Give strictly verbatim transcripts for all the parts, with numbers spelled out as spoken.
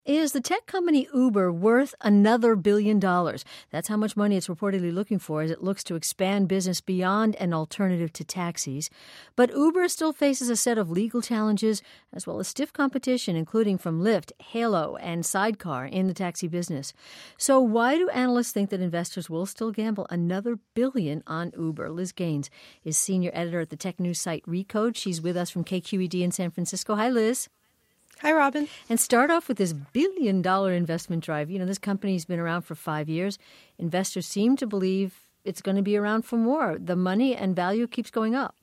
Is the tech company Uber worth another billion dollars? That's how much money it's reportedly looking for as it looks to expand business beyond an alternative to taxis. But Uber still faces a set of legal challenges as well as stiff competition, including from Lyft, Halo, and Sidecar in the taxi business. So why do analysts think that investors will still gamble another billion on Uber? Liz Gaines is senior editor at the tech news site Recode. She's with us from K Q E D in San Francisco. Hi, Liz. Hi, Robin. And start off with this billion-dollar investment drive. You know, this company's been around for five years. Investors seem to believe it's going to be around for more. The money and value keeps going up.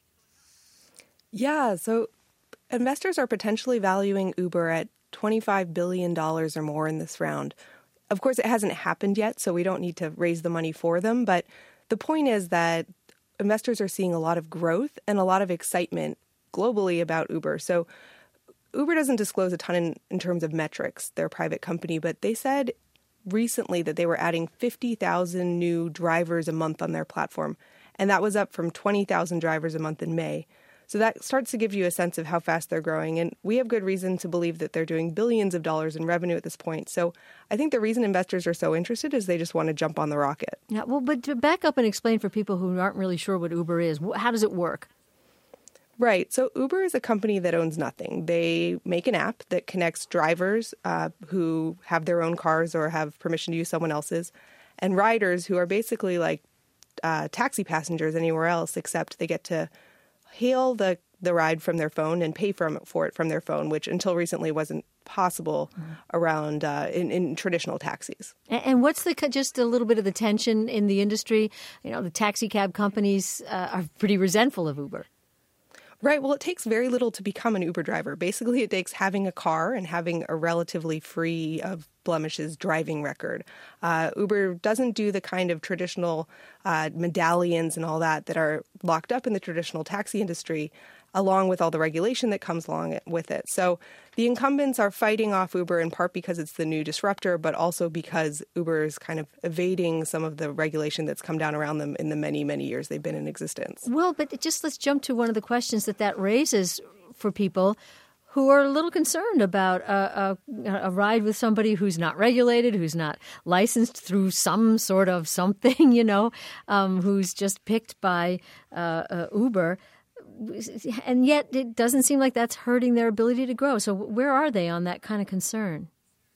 Yeah, so investors are potentially valuing Uber at twenty-five billion dollars or more in this round. Of course, it hasn't happened yet, so we don't need to raise the money for them. But the point is that investors are seeing a lot of growth and a lot of excitement globally about Uber. So Uber doesn't disclose a ton in, in terms of metrics. They're a private company, but they said recently that they were adding fifty thousand new drivers a month on their platform, and that was up from twenty thousand drivers a month in May. So that starts to give you a sense of how fast they're growing, and we have good reason to believe that they're doing billions of dollars in revenue at this point. So I think the reason investors are so interested is they just want to jump on the rocket. Yeah, well, but to back up and explain for people who aren't really sure what Uber is, how does it work? Right. So Uber is a company that owns nothing. They make an app that connects drivers uh, who have their own cars or have permission to use someone else's, and riders who are basically like uh, taxi passengers anywhere else, except they get to hail the, the ride from their phone and pay from, for it from their phone, which until recently wasn't possible mm. around uh, in, in traditional taxis. And, and what's the just a little bit of the tension in the industry? You know, the taxi cab companies uh, are pretty resentful of Uber. Right. Well, it takes very little to become an Uber driver. Basically, it takes having a car and having a relatively free of blemishes driving record. Uh, Uber doesn't do the kind of traditional uh, medallions and all that that are locked up in the traditional taxi industry, along with all the regulation that comes along with it. So the incumbents are fighting off Uber in part because it's the new disruptor, but also because Uber is kind of evading some of the regulation that's come down around them in the many, many years they've been in existence. Well, but just let's jump to one of the questions that that raises for people who are a little concerned about a, a, a ride with somebody who's not regulated, who's not licensed through some sort of something, you know, um, who's just picked by uh, uh, Uber. And yet it doesn't seem like that's hurting their ability to grow. So where are they on that kind of concern?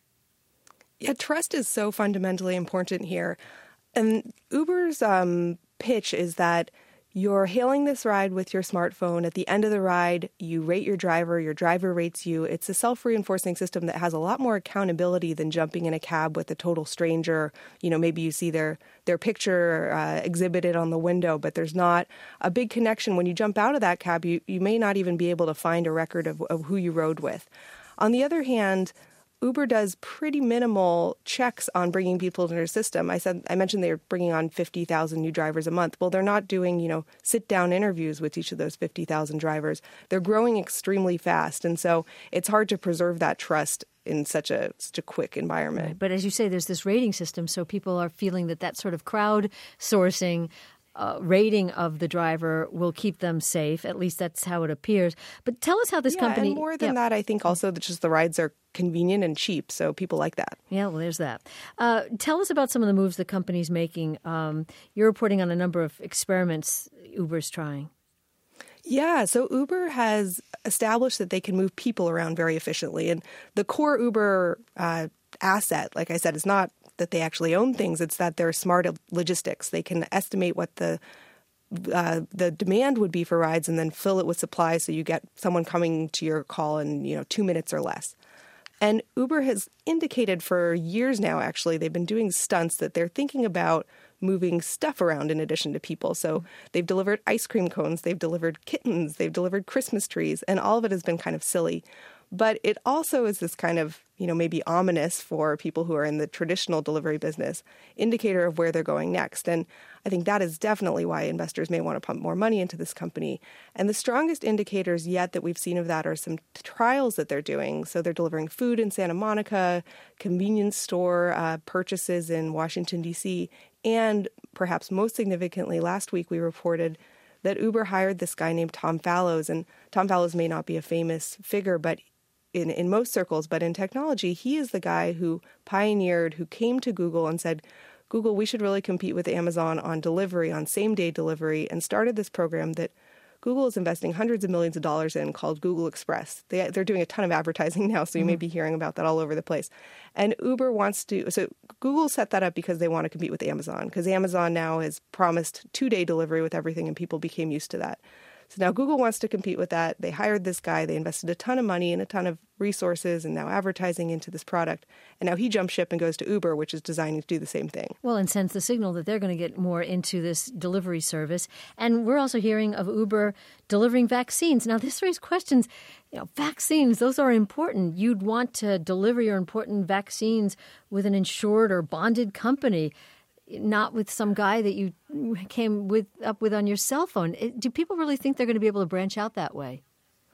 Yeah, trust is so fundamentally important here. And Uber's um, pitch is that you're hailing this ride with your smartphone. At the end of the ride, you rate your driver, your driver rates you. It's a self-reinforcing system that has a lot more accountability than jumping in a cab with a total stranger. You know, maybe you see their their picture uh, exhibited on the window, but there's not a big connection. When you jump out of that cab, you, you may not even be able to find a record of, of who you rode with. On the other hand, Uber does pretty minimal checks on bringing people into their system. I said I mentioned they're bringing on fifty thousand new drivers a month. Well, they're not doing, you know, sit-down interviews with each of those fifty thousand drivers. They're growing extremely fast, and so it's hard to preserve that trust in such a such a quick environment. Right. But as you say, there's this rating system, so people are feeling that that sort of crowdsourcing Uh, rating of the driver will keep them safe. At least that's how it appears. But tell us how this yeah, company... and more than yeah. that, I think also that just the rides are convenient and cheap, so people like that. Yeah, well, there's that. Uh, tell us about some of the moves the company's making. Um, you're reporting on a number of experiments Uber's trying. Yeah, so Uber has established that they can move people around very efficiently. And the core Uber uh, asset, like I said, is not that they actually own things. It's that they're smart at logistics. They can estimate what the uh, the demand would be for rides and then fill it with supply so you get someone coming to your call in, you know, two minutes or less. And Uber has indicated for years now, actually, they've been doing stunts that they're thinking about moving stuff around in addition to people. So they've delivered ice cream cones, they've delivered kittens, they've delivered Christmas trees, and all of it has been kind of silly. But it also is this kind of, you know, maybe ominous for people who are in the traditional delivery business, indicator of where they're going next. And I think that is definitely why investors may want to pump more money into this company. And the strongest indicators yet that we've seen of that are some trials that they're doing. So they're delivering food in Santa Monica, convenience store uh, purchases in Washington, D C, and perhaps most significantly, last week we reported that Uber hired this guy named Tom Fallows. And Tom Fallows may not be a famous figure, but in, in most circles, but in technology, he is the guy who pioneered, who came to Google and said, Google, we should really compete with Amazon on delivery, on same-day delivery, and started this program that Google is investing hundreds of millions of dollars in called Google Express. They, they're doing a ton of advertising now, so you mm-hmm. may be hearing about that all over the place. And Uber wants to, so Google set that up because they want to compete with Amazon, because Amazon now has promised two-day delivery with everything, and people became used to that. So now Google wants to compete with that. They hired this guy. They invested a ton of money and a ton of resources and now advertising into this product. And now he jumps ship and goes to Uber, which is designing to do the same thing. Well, and sends the signal that they're going to get more into this delivery service. And we're also hearing of Uber delivering vaccines. Now, this raises questions. You know, vaccines, those are important. You'd want to deliver your important vaccines with an insured or bonded company, not with some guy that you came with up with on your cell phone. Do people really think they're going to be able to branch out that way?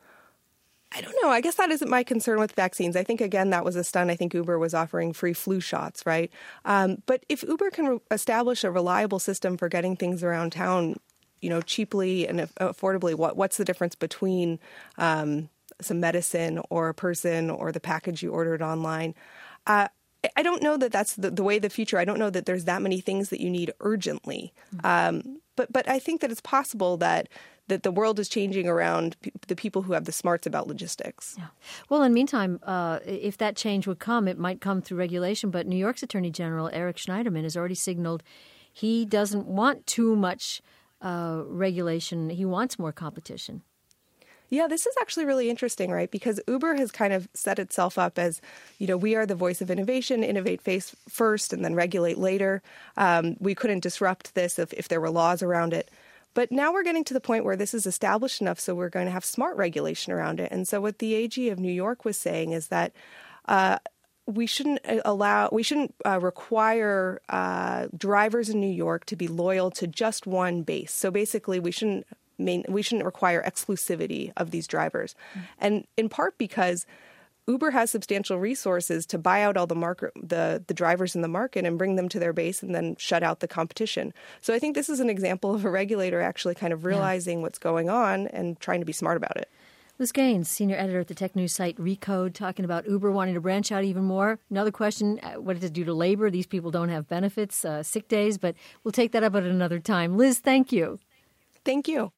I don't know. I guess that isn't my concern with vaccines. I think, again, that was a stunt. I think Uber was offering free flu shots, right? Um, but if Uber can re- establish a reliable system for getting things around town, you know, cheaply and affordably, what what's the difference between um, some medicine or a person or the package you ordered online? Uh, I don't know that that's the, the way of the future. I don't know that there's that many things that you need urgently. Um, but but I think that it's possible that that the world is changing around pe- the people who have the smarts about logistics. Yeah. Well, in the meantime, uh, if that change would come, it might come through regulation. But New York's Attorney General Eric Schneiderman has already signaled he doesn't want too much uh, regulation. He wants more competition. Yeah, this is actually really interesting, right? Because Uber has kind of set itself up as, you know, we are the voice of innovation, innovate face first and then regulate later. Um, we couldn't disrupt this if, if there were laws around it. But now we're getting to the point where this is established enough, so we're going to have smart regulation around it. And so what the A G of New York was saying is that uh, we shouldn't allow, we shouldn't uh, require uh, drivers in New York to be loyal to just one base. So basically, we shouldn't Main, we shouldn't require exclusivity of these drivers. Mm-hmm. And in part because Uber has substantial resources to buy out all the market, the, the drivers in the market and bring them to their base and then shut out the competition. So I think this is an example of a regulator actually kind of realizing yeah. what's going on and trying to be smart about it. Liz Gaines, senior editor at the tech news site Recode, talking about Uber wanting to branch out even more. Another question, what does it do to labor? These people don't have benefits, uh, sick days, but we'll take that up at another time. Liz, thank you. Thank you.